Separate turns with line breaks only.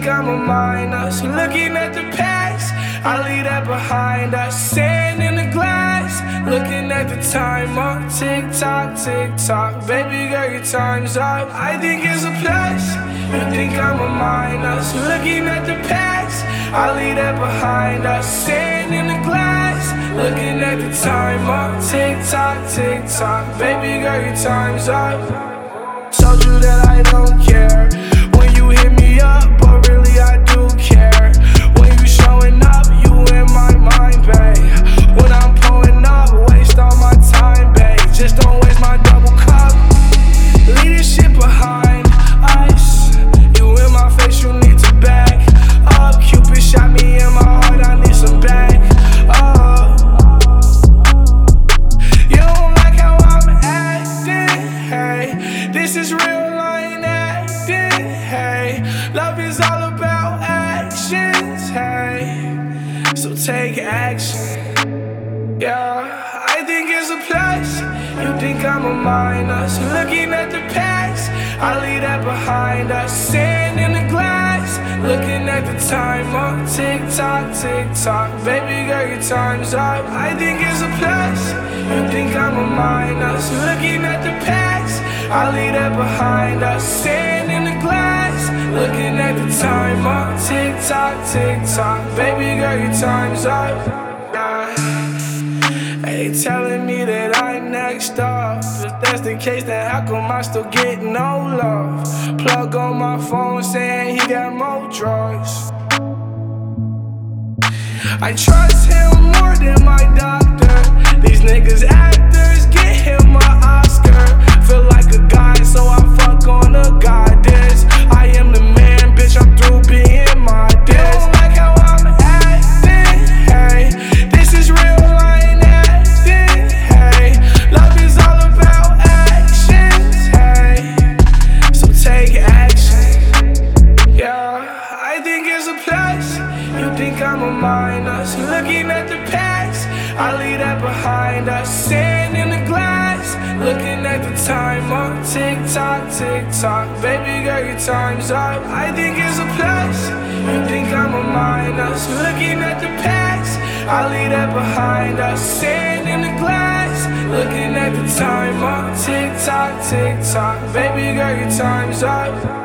think I'm a minor, so looking at the past, I leave that behind us. Sand in the glass, looking at the timer. Tick tock, tick tock, baby girl, your time's up. I think it's a plus. You think I'm a minor, so looking at the past, I leave that behind us. Sand in the glass, looking at the timer. Tick tock, baby girl, your time's up. Told you that I don't care when you hit me up, but really I do care. When you showing up, you in my mind, babe. When I'm pulling up, waste all my time, babe. Just don't waste my double cup. Leave this shit behind us. You in my face, you need to back up. Cupid shot me in my heart, I need some back up. You don't like how I'm acting, hey. This is real, I ain't acting, hey. Love is all about actions, hey. So take action, yeah. I think it's a plus. You think I'm a minor, so looking at the past, I leave that behind us. Sand in the glass, looking at the timer. Tick tock, baby girl, your time's up. I think it's a plus. You think I'm a minor, so looking at the past, I leave that behind us. Sand in the glass, looking at the timer. Tick tock, baby girl, your time's up. They telling me that I'm next up. If that's the case, then how come I still get no love? Plug on my phone saying he got more drugs. I trust him more than my doctor. These niggas actors, get him an Oscar. Feel like a god, so I fuck on a goddess. I am the man, bitch, I'm through being modest. You don't like how I'm acting, hey. This is real, I ain't acting, hey. Love is all about actions, hey. So take action, yeah. I think it's a plus. You think I'm a minor, so looking at the past, I leave that behind us. Sand in the glass, looking at the timer. Tick tock, baby girl, your time's up. I think it's a plus. You think I'm a minor, so looking at the past, I leave that behind us. Sand in the glass, looking at the timer. Tick tock, baby girl, your time's up.